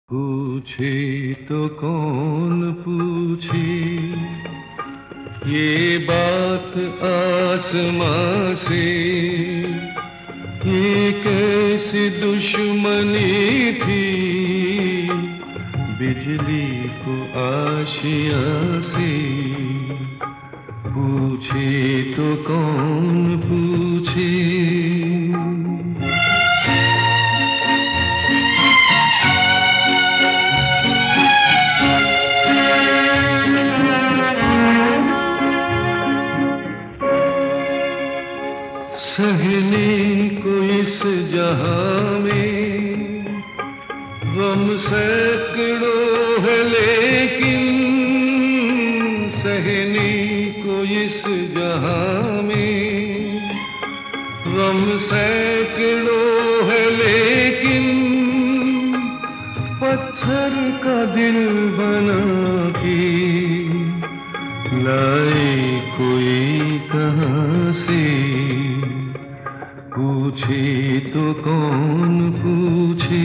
पूछे तो कौन पूछे ये बात आसमां से, ये कैसी दुश्मनी थी बिजली को आशियां से। पूछे तो कौन पूछे। सहने को इस जहां में गम सैकड़ों है, लेकिन सहने को इस जहां में गम सैकड़ों है, लेकिन पत्थर का दिल बना के लाए कोई कहां से। पूछे तो कौन पूछे।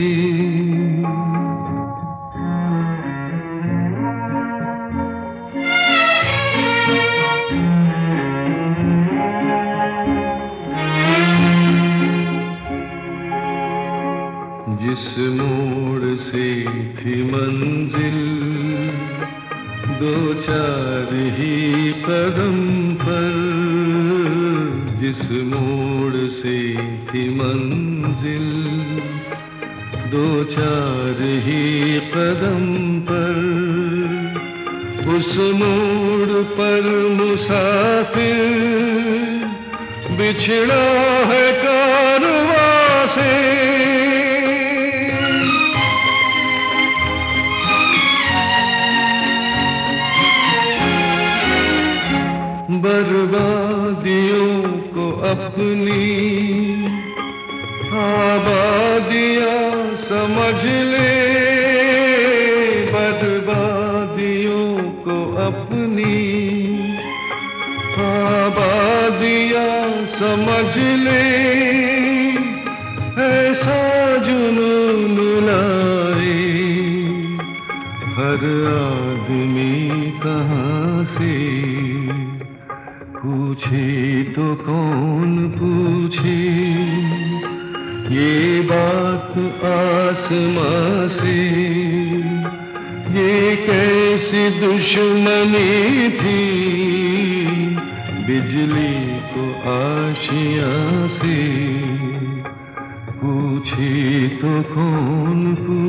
जिस मोड़ से थी मंजिल दो चार ही कदम पर, जिस मोड़ से थी मंजिल दो चार ही कदम पर, उस मोड़ पर मुसाफिर बिछड़ा है कारवां से। बर्बादियों को अपनी आबादियां समझ ले, बर्बादियों को अपनी आबादियां समझ ले। ऐसा जुनून लाए हर आदमी कहां से। पूछे तो कौन पूछे ये बात आसमां से, ये कैसी दुश्मनी थी बिजली को आशियां से। पूछे तो कौन पूछे।